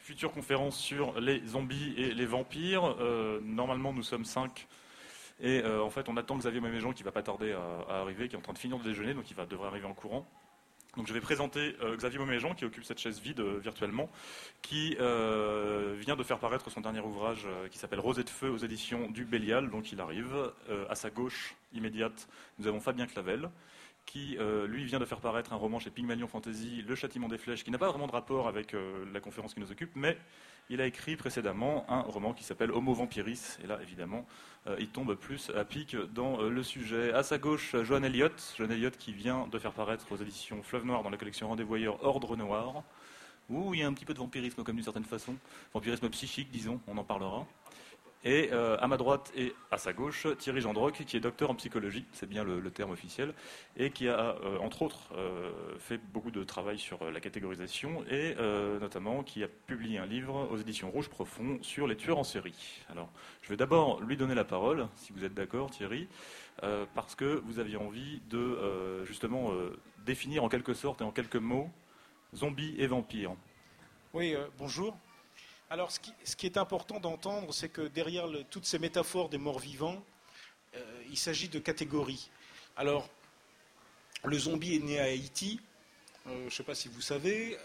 future conférence sur les zombies et les vampires. Normalement, nous sommes 5. Et en fait, on attend Xavier Méméjean qui va pas tarder à arriver, qui est en train de finir de déjeuner, donc devrait arriver en courant. Donc je vais présenter Xavier Méméjean qui occupe cette chaise vide virtuellement, qui vient de faire paraître son dernier ouvrage qui s'appelle Rosée de feu aux éditions du Bélial. Donc il arrive. À sa gauche immédiate, nous avons Fabien Clavel, qui lui vient de faire paraître un roman chez Pygmalion Fantasy, Le Châtiment des Flèches, qui n'a pas vraiment de rapport avec la conférence qui nous occupe, mais il a écrit précédemment un roman qui s'appelle Homo Vampiris, et là évidemment il tombe plus à pic dans le sujet. À sa gauche, Johan Elliott qui vient de faire paraître aux éditions Fleuve Noir dans la collection Rendez-vous ailleurs Ordre Noir, où il y a un petit peu de vampirisme comme d'une certaine façon, vampirisme psychique disons, on en parlera. Et à ma droite et à sa gauche, Thierry Gendroc, qui est docteur en psychologie, c'est bien le terme officiel, et qui a, entre autres, fait beaucoup de travail sur la catégorisation, et notamment qui a publié un livre aux éditions Rouge Profond sur les tueurs en série. Alors, je vais d'abord lui donner la parole, si vous êtes d'accord, Thierry, parce que vous aviez envie de, justement, définir en quelque sorte et en quelques mots, zombies et vampires. Oui, bonjour. Alors, ce qui est important d'entendre, c'est que derrière toutes ces métaphores des morts-vivants, il s'agit de catégories. Alors, le zombie est né à Haïti. Je ne sais pas si vous savez.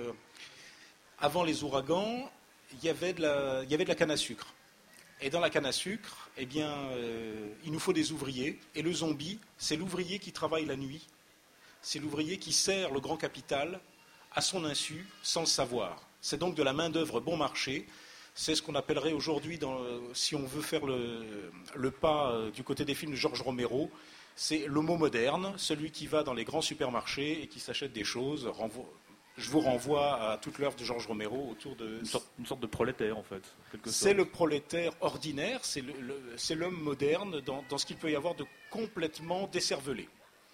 Avant les ouragans, il y avait de la canne à sucre. Et dans la canne à sucre, eh bien, il nous faut des ouvriers. Et le zombie, c'est l'ouvrier qui travaille la nuit. C'est l'ouvrier qui sert le grand capital à son insu, sans le savoir. C'est donc de la main-d'œuvre bon marché. C'est ce qu'on appellerait aujourd'hui, si on veut faire le pas du côté des films de Georges Romero, c'est l'homo moderne, celui qui va dans les grands supermarchés et qui s'achète des choses. Je vous renvoie à toute l'œuvre de Georges Romero autour de... Une sorte de prolétaire, en fait. C'est le prolétaire ordinaire, c'est l'homme moderne dans ce qu'il peut y avoir de complètement décervelé.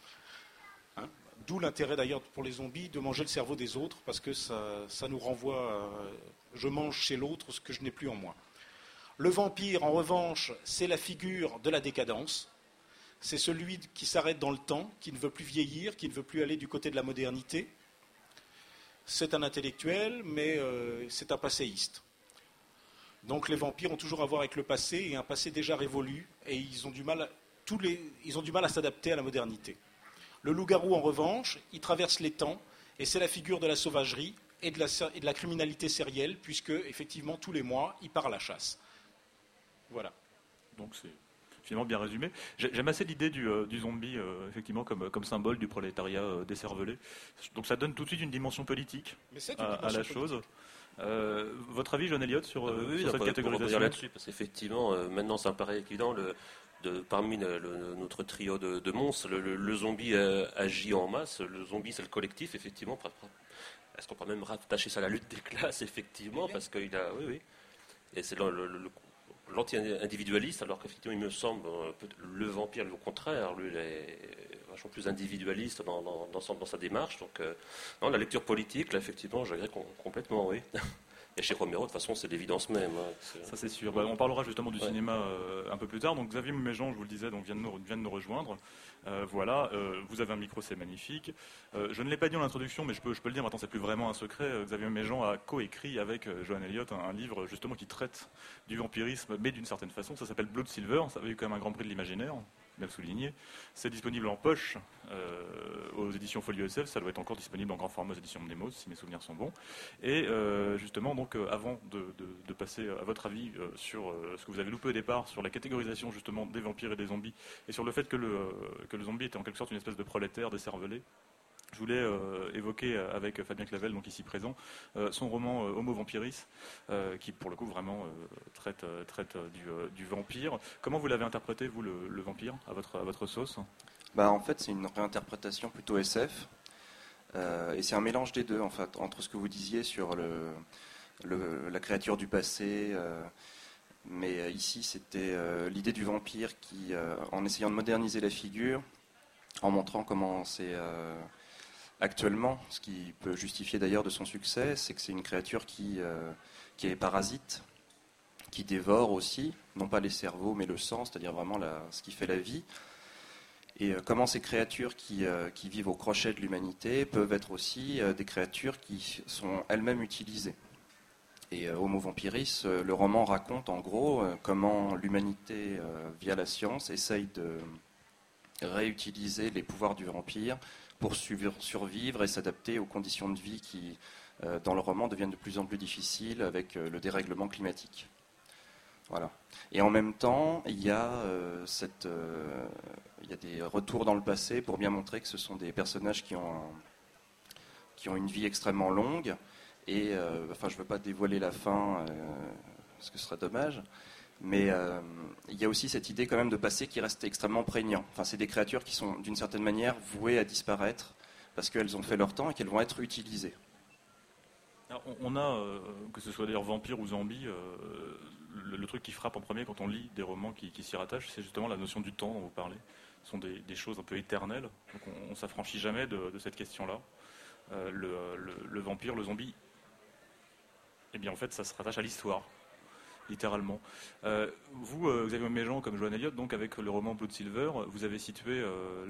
D'où l'intérêt d'ailleurs pour les zombies de manger le cerveau des autres, parce que ça nous renvoie à je mange chez l'autre ce que je n'ai plus en moi. Le vampire, en revanche, c'est la figure de la décadence. C'est celui qui s'arrête dans le temps, qui ne veut plus vieillir, qui ne veut plus aller du côté de la modernité. C'est un intellectuel, mais c'est un passéiste. Donc les vampires ont toujours à voir avec le passé, et un passé déjà révolu, et ils ont du mal à s'adapter à la modernité. Le loup-garou, en revanche, il traverse les temps, et c'est la figure de la sauvagerie et de la criminalité sérielle, puisque, effectivement, tous les mois, il part à la chasse. Voilà. Donc c'est finalement bien résumé. J'aime assez l'idée du zombie, effectivement, comme symbole du prolétariat décervelé. Donc ça donne tout de suite une dimension politique à la chose. Votre avis, John Elliott, sur cette catégorisation là-dessus, parce qu'effectivement, maintenant, ça me paraît évident, parmi notre trio de monstres, le zombie agit en masse. Le zombie, c'est le collectif, effectivement. Est-ce qu'on peut même rattacher ça à la lutte des classes, effectivement, parce qu'il a... Oui. Et c'est l'anti-individualiste, alors qu'effectivement, il me semble, le vampire, lui, au contraire, lui, il est vachement plus individualiste dans sa démarche. Donc, non, la lecture politique, là, effectivement, j'agrée complètement, oui. Et chez Romero, de toute façon, c'est l'évidence même. Ça, c'est sûr. On parlera justement du cinéma un peu plus tard. Donc, Xavier Méméjean, je vous le disais, vient de nous rejoindre. Voilà, vous avez un micro, c'est magnifique. Je ne l'ai pas dit en introduction, mais je peux le dire, maintenant, c'est plus vraiment un secret. Xavier Méméjean a coécrit avec Johan Elliott un livre, justement, qui traite du vampirisme, mais d'une certaine façon. Ça s'appelle Blood Silver. Ça avait eu quand même un grand prix de l'imaginaire. Bien souligné. C'est disponible en poche aux éditions Folio SF. Ça doit être encore disponible en grand format aux éditions Mnemos, si mes souvenirs sont bons. Et justement, donc, avant de passer à votre avis sur ce que vous avez loupé au départ, sur la catégorisation justement des vampires et des zombies, et sur le fait que le zombie était en quelque sorte une espèce de prolétaire décervelé, je voulais évoquer avec Fabien Clavel, donc ici présent, son roman Homo Vampiris, qui pour le coup vraiment traite du vampire. Comment vous l'avez interprété, vous, le vampire, à votre sauce ? En fait, c'est une réinterprétation plutôt SF, et c'est un mélange des deux, en fait, entre ce que vous disiez sur la créature du passé, mais ici c'était l'idée du vampire qui, en essayant de moderniser la figure, en montrant comment c'est... Actuellement, ce qui peut justifier d'ailleurs de son succès, c'est que c'est une créature qui est parasite, qui dévore aussi, non pas les cerveaux, mais le sang, c'est-à-dire vraiment ce qui fait la vie. Et comment ces créatures qui vivent au crochet de l'humanité peuvent être aussi des créatures qui sont elles-mêmes utilisées. et Homo Vampiris, le roman raconte en gros comment l'humanité, via la science, essaye de réutiliser les pouvoirs du vampire pour survivre et s'adapter aux conditions de vie qui, dans le roman, deviennent de plus en plus difficiles avec le dérèglement climatique. Voilà. Et en même temps, il y a des retours dans le passé pour bien montrer que ce sont des personnages qui ont une vie extrêmement longue. Et je ne veux pas dévoiler la fin, parce que ce serait dommage. Mais il y a aussi cette idée quand même de passé qui reste extrêmement prégnant. Enfin, c'est des créatures qui sont d'une certaine manière vouées à disparaître parce qu'elles ont fait leur temps et qu'elles vont être utilisées. Alors, on a, que ce soit d'ailleurs vampire ou zombie, le truc qui frappe en premier quand on lit des romans qui s'y rattachent, c'est justement la notion du temps dont vous parlez. Ce sont des choses un peu éternelles, donc on ne s'affranchit jamais de cette question-là. Le vampire, le zombie, eh bien en fait ça se rattache à l'histoire, littéralement. Vous, Xavier Méjean, comme Joanne Elliott, donc avec le roman Blood Silver, vous avez situé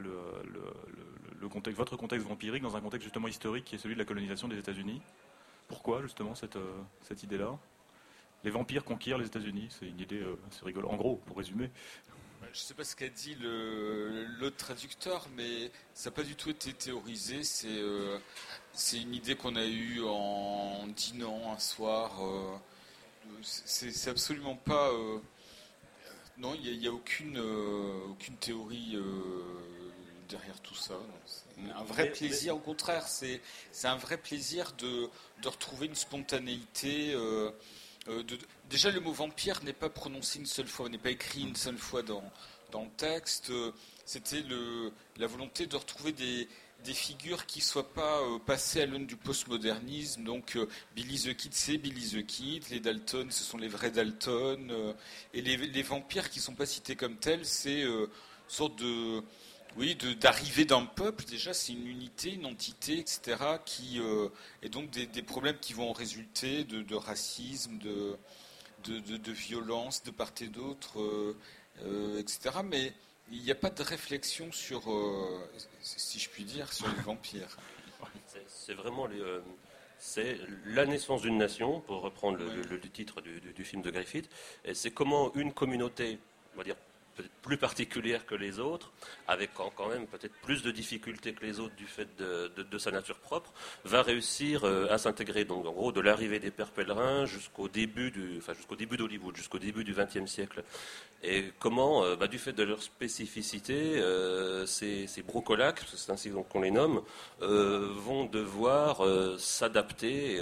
votre contexte vampirique dans un contexte justement historique qui est celui de la colonisation des États-Unis. Pourquoi justement cette idée-là? Les vampires conquièrent les États-Unis, c'est une idée assez rigolote. En gros, pour résumer. Je ne sais pas ce qu'a dit l'autre traducteur, mais ça n'a pas du tout été théorisé. C'est une idée qu'on a eue en dînant un soir. C'est absolument pas... non, il n'y a aucune théorie derrière tout ça. C'est un vrai plaisir, au contraire. C'est un vrai plaisir de retrouver une spontanéité... déjà, le mot vampire n'est pas prononcé une seule fois, n'est pas écrit une seule fois dans le texte. C'était la volonté de retrouver des figures qui ne soient pas passées à l'aune du postmodernisme. Donc, Billy the Kid, c'est Billy the Kid. Les Dalton, ce sont les vrais Dalton. Et les vampires qui ne sont pas cités comme tels, c'est une sorte de... Oui, d'arrivée d'un peuple, déjà, c'est une unité, une entité, etc. Et donc des problèmes qui vont en résulter de racisme, de violence de part et d'autre, etc. Mais il n'y a pas de réflexion sur, si je puis dire, sur les vampires. C'est vraiment c'est la naissance d'une nation, pour reprendre le titre du film de Griffith. Et c'est comment une communauté, on va dire, peut-être plus particulière que les autres, avec quand même peut-être plus de difficultés que les autres du fait de sa nature propre, va réussir à s'intégrer. Donc en gros, de l'arrivée des pères pèlerins jusqu'au début d'Hollywood, jusqu'au début du XXe siècle. Et comment, du fait de leur spécificité, ces brocolaques, parce que c'est ainsi qu'on les nomme, vont devoir s'adapter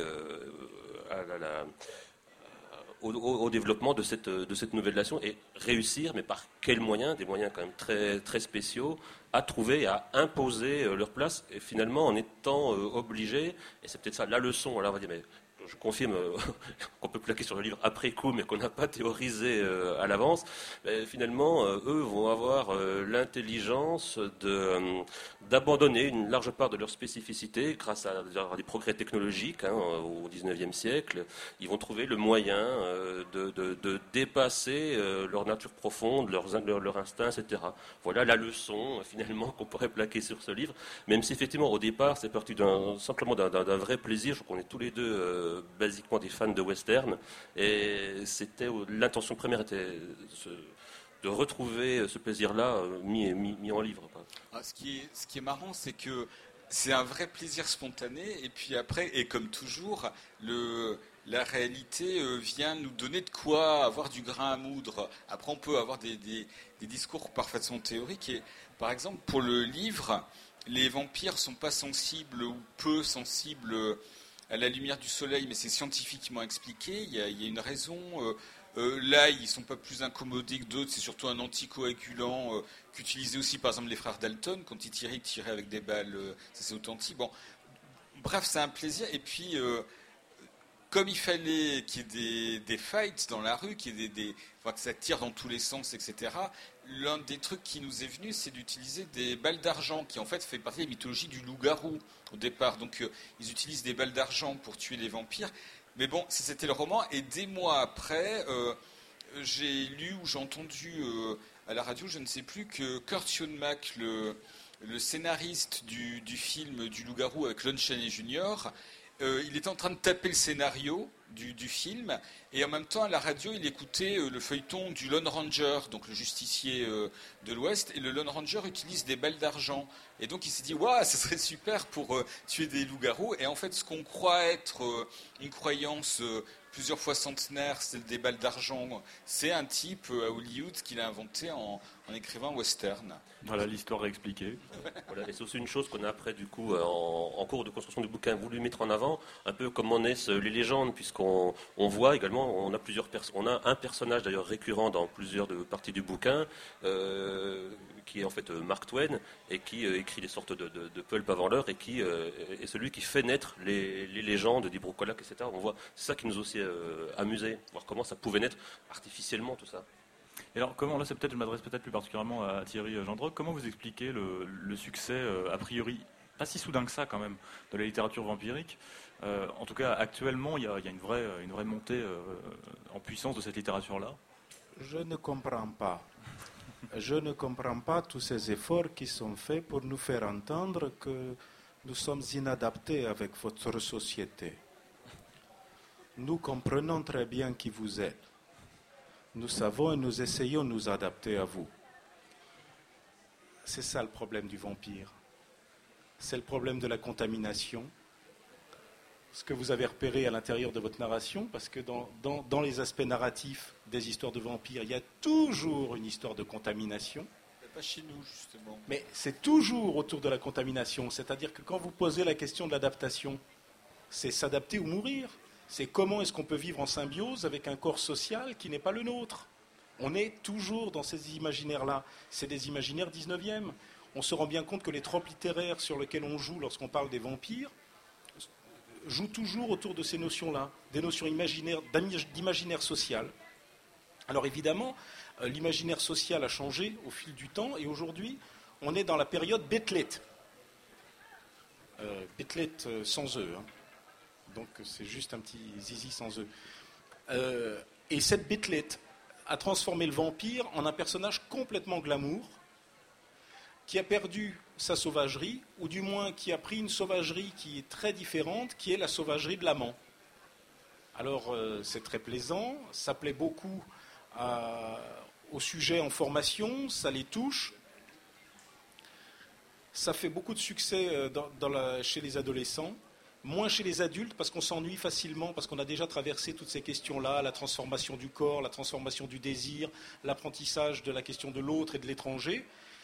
au développement de cette nouvelle nation et réussir, mais par quels moyens, des moyens quand même très, très spéciaux, à trouver, à imposer leur place, et finalement en étant obligés, et c'est peut-être ça la leçon, alors on va dire, mais je confirme qu'on peut plaquer sur le livre après coup, mais qu'on n'a pas théorisé à l'avance, mais finalement, eux vont avoir l'intelligence d'abandonner une large part de leur spécificité grâce à des progrès technologiques au XIXe siècle. Ils vont trouver le moyen de dépasser leur nature profonde, leur instinct, etc. Voilà la leçon, finalement, qu'on pourrait plaquer sur ce livre, même si effectivement, au départ, c'est parti simplement d'un vrai plaisir. Je crois qu'on est tous les deux basiquement des fans de western, et l'intention première était de retrouver ce plaisir-là mis en livre. Ce qui est marrant, c'est que c'est un vrai plaisir spontané, et puis après, et comme toujours, la réalité vient nous donner de quoi avoir du grain à moudre. Après, on peut avoir des discours parfaitement théoriques, et par exemple, pour le livre, les vampires ne sont pas sensibles ou peu sensibles à la lumière du soleil, mais c'est scientifiquement expliqué, il y a une raison. Là, ils ne sont pas plus incommodés que d'autres, c'est surtout un anticoagulant qu'utilisaient aussi par exemple les frères Dalton, quand ils tiraient avec des balles, ça c'est authentique. Bon, bref, c'est un plaisir, et puis comme il fallait qu'il y ait des fights dans la rue, qu'il y ait que ça tire dans tous les sens, etc., l'un des trucs qui nous est venu, c'est d'utiliser des balles d'argent, qui en fait fait partie de la mythologie du loup-garou au départ. Donc ils utilisent des balles d'argent pour tuer les vampires. Mais bon, c'était le roman, et des mois après, j'ai lu ou j'ai entendu à la radio, je ne sais plus, que Kurt Schoenmack, le scénariste du film du loup-garou avec Lon Chaney Jr., il était en train de taper le scénario, du film, et en même temps à la radio il écoutait le feuilleton du Lone Ranger, donc le justicier de l'Ouest, et le Lone Ranger utilise des balles d'argent, et donc il s'est dit waouh, ça serait super pour tuer des loups-garous, et en fait ce qu'on croit être une croyance plusieurs fois centenaire, c'est des balles d'argent, c'est un type à Hollywood qui l'a inventé en écrivant un western. Voilà, l'histoire expliquée. Voilà, et c'est aussi une chose qu'on a après, du coup, en cours de construction du bouquin, voulu mettre en avant, un peu comment naissent les légendes, puisqu'on voit également, on a un personnage d'ailleurs récurrent dans plusieurs parties du bouquin, qui est en fait Mark Twain, et qui écrit des sortes de pulp avant l'heure, et qui est celui qui fait naître les légendes d'Ibrocolak, etc. On voit, c'est ça qui nous a aussi amusé, voir comment ça pouvait naître artificiellement, tout ça. Et alors, comment, là, je m'adresse peut-être plus particulièrement à Thierry Gendroc, comment vous expliquez le succès, a priori, pas si soudain que ça quand même, de la littérature vampirique? En tout cas, actuellement, il y a une vraie montée en puissance de cette littérature-là. Je ne comprends pas. Je ne comprends pas tous ces efforts qui sont faits pour nous faire entendre que nous sommes inadaptés avec votre société. Nous comprenons très bien qui vous êtes. Nous savons et nous essayons de nous adapter à vous. C'est ça le problème du vampire. C'est le problème de la contamination. Ce que vous avez repéré à l'intérieur de votre narration, parce que dans les aspects narratifs des histoires de vampires, il y a toujours une histoire de contamination. Mais pas chez nous, justement. Mais c'est toujours autour de la contamination. C'est-à-dire que quand vous posez la question de l'adaptation, c'est s'adapter ou mourir. C'est comment est-ce qu'on peut vivre en symbiose avec un corps social qui n'est pas le nôtre. On est toujours dans ces imaginaires-là. C'est des imaginaires 19e. On se rend bien compte que les tropes littéraires sur lesquels on joue lorsqu'on parle des vampires jouent toujours autour de ces notions-là, des notions imaginaires, d'imaginaire social. Alors évidemment, l'imaginaire social a changé au fil du temps, et aujourd'hui, on est dans la période Bethleth. Bethleth sans eux, hein. Donc c'est juste un petit zizi sans eux. Et cette Bethleth a transformé le vampire en un personnage complètement glamour, qui a perdu sa sauvagerie, ou du moins qui a pris une sauvagerie qui est très différente, qui est la sauvagerie de l'amant. Alors c'est très plaisant, ça plaît beaucoup aux sujets en formation, ça les touche. Ça fait beaucoup de succès chez les adolescents. Moins chez les adultes, parce qu'on s'ennuie facilement, parce qu'on a déjà traversé toutes ces questions-là, la transformation du corps, la transformation du désir, l'apprentissage de la question de l'autre et de l'étranger.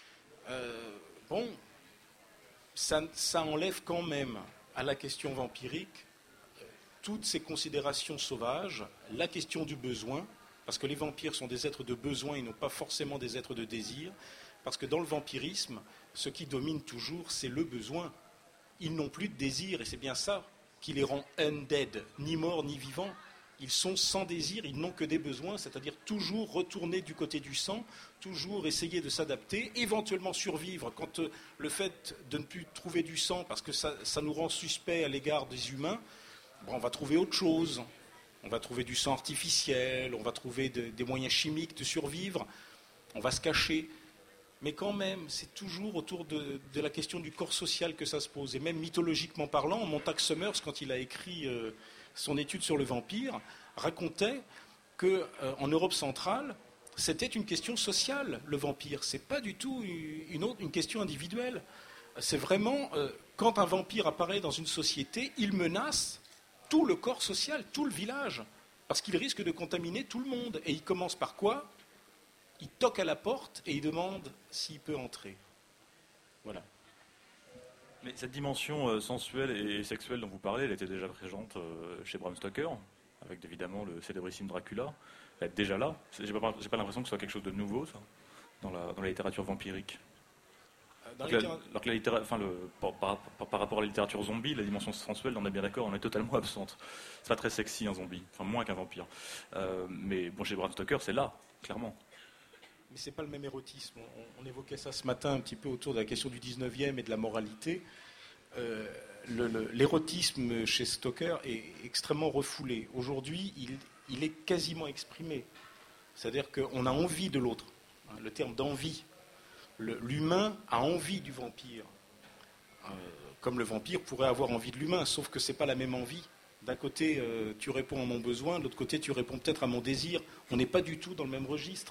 Ça enlève quand même à la question vampirique toutes ces considérations sauvages, la question du besoin, parce que les vampires sont des êtres de besoin et non pas forcément des êtres de désir, parce que dans le vampirisme, ce qui domine toujours, c'est le besoin. Ils n'ont plus de désir, et c'est bien ça qui les rend undead, ni morts ni vivants. Ils sont sans désir, ils n'ont que des besoins, c'est-à-dire toujours retourner du côté du sang, toujours essayer de s'adapter, éventuellement survivre quand le fait de ne plus trouver du sang, parce que ça nous rend suspect à l'égard des humains, on va trouver autre chose. On va trouver du sang artificiel, on va trouver des moyens chimiques de survivre, on va se cacher. Mais quand même, c'est toujours autour de la question du corps social que ça se pose. Et même mythologiquement parlant, Montague Summers, quand il a écrit son étude sur le vampire, racontait qu'en Europe centrale, c'était une question sociale, le vampire. Ce n'est pas du tout une question individuelle. C'est vraiment, quand un vampire apparaît dans une société, il menace tout le corps social, tout le village, parce qu'il risque de contaminer tout le monde. Et il commence par quoi ? Il toque à la porte et il demande s'il peut entrer. Voilà. Mais cette dimension sensuelle et sexuelle dont vous parlez, elle était déjà présente chez Bram Stoker, avec évidemment le célébrissime Dracula. Elle est déjà là. J'ai pas l'impression que ce soit quelque chose de nouveau, ça, dans la littérature vampirique. Par rapport à la littérature zombie, la dimension sensuelle, on est bien d'accord, on est totalement absente. C'est pas très sexy un zombie, enfin moins qu'un vampire. Mais bon, chez Bram Stoker, c'est là, clairement. Mais ce n'est pas le même érotisme. On évoquait ça ce matin un petit peu autour de la question du 19e et de la moralité. L'érotisme chez Stoker est extrêmement refoulé. Aujourd'hui, il est quasiment exprimé. C'est-à-dire qu'on a envie de l'autre. Le terme d'envie. L'humain a envie du vampire. Comme le vampire pourrait avoir envie de l'humain, sauf que ce n'est pas la même envie. D'un côté, tu réponds à mon besoin, de l'autre côté, tu réponds peut-être à mon désir. On n'est pas du tout dans le même registre.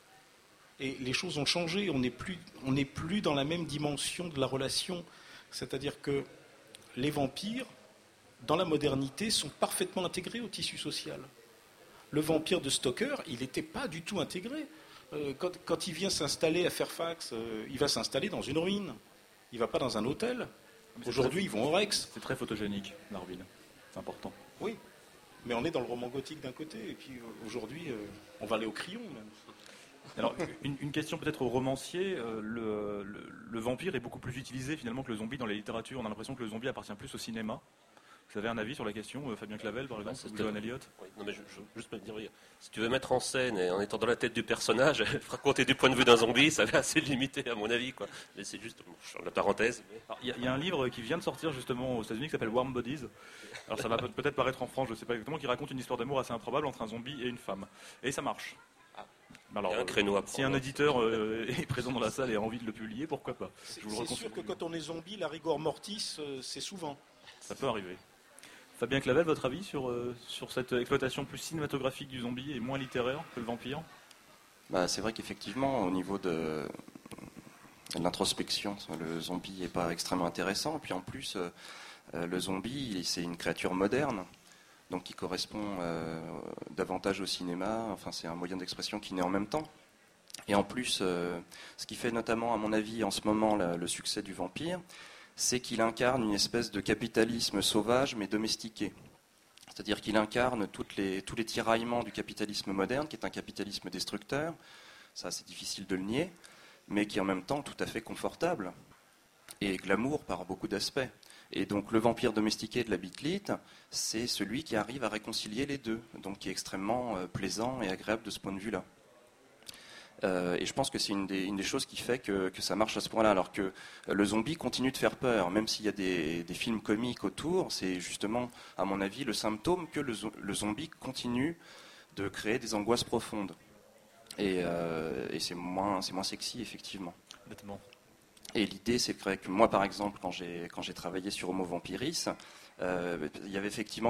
Et les choses ont changé, on n'est plus dans la même dimension de la relation. C'est-à-dire que les vampires, dans la modernité, sont parfaitement intégrés au tissu social. Le vampire de Stoker, il n'était pas du tout intégré. Quand il vient s'installer à Fairfax, il va s'installer dans une ruine. Il ne va pas dans un hôtel. Aujourd'hui, ils vont au Rex. C'est très photogénique, Narville. C'est important. Oui, mais on est dans le roman gothique d'un côté, et puis aujourd'hui, on va aller au crayon même. Alors, une question peut-être au romancier. Le vampire est beaucoup plus utilisé finalement que le zombie dans les littératures. On a l'impression que le zombie appartient plus au cinéma. Vous avez un avis sur la question, Fabien Clavel par exemple, ou Johan Elliott? Oui, non mais juste me dire, oui, si tu veux mettre en scène et en étant dans la tête du personnage, raconter du point de vue d'un zombie, ça va assez limité à mon avis, quoi. Mais c'est juste, la parenthèse. Il y a un livre qui vient de sortir justement aux États-Unis qui s'appelle Warm Bodies. Alors ça va peut-être paraître en France, je ne sais pas exactement, qui raconte une histoire d'amour assez improbable entre un zombie et une femme. Et ça marche. Alors, il y a un créneau à prendre. Si un éditeur est présent dans la salle et a envie de le publier, pourquoi pas? C'est sûr que quand on est zombie, la rigor mortis, c'est souvent. Ça peut arriver. Fabien Clavel, votre avis sur cette exploitation plus cinématographique du zombie et moins littéraire que le vampire? C'est vrai qu'effectivement, au niveau de l'introspection, le zombie n'est pas extrêmement intéressant. Et puis en plus, le zombie, c'est une créature moderne, donc qui correspond davantage au cinéma. Enfin, c'est un moyen d'expression qui naît en même temps. Et en plus, ce qui fait notamment, à mon avis, en ce moment, le succès du vampire, c'est qu'il incarne une espèce de capitalisme sauvage mais domestiqué. C'est-à-dire qu'il incarne tous les tiraillements du capitalisme moderne, qui est un capitalisme destructeur, ça c'est difficile de le nier, mais qui est en même temps tout à fait confortable et glamour par beaucoup d'aspects. Et donc le vampire domestiqué de la Beat-Lit, c'est celui qui arrive à réconcilier les deux, donc qui est extrêmement plaisant et agréable de ce point de vue-là. Et je pense que c'est une des choses qui fait que ça marche à ce point-là, alors que le zombie continue de faire peur, même s'il y a des films comiques autour, c'est justement, à mon avis, le symptôme que le zombie continue de créer des angoisses profondes. Et c'est moins sexy, effectivement. Bêtement. Et l'idée, c'est que moi, par exemple, quand j'ai travaillé sur Homo Vampiris, il y avait effectivement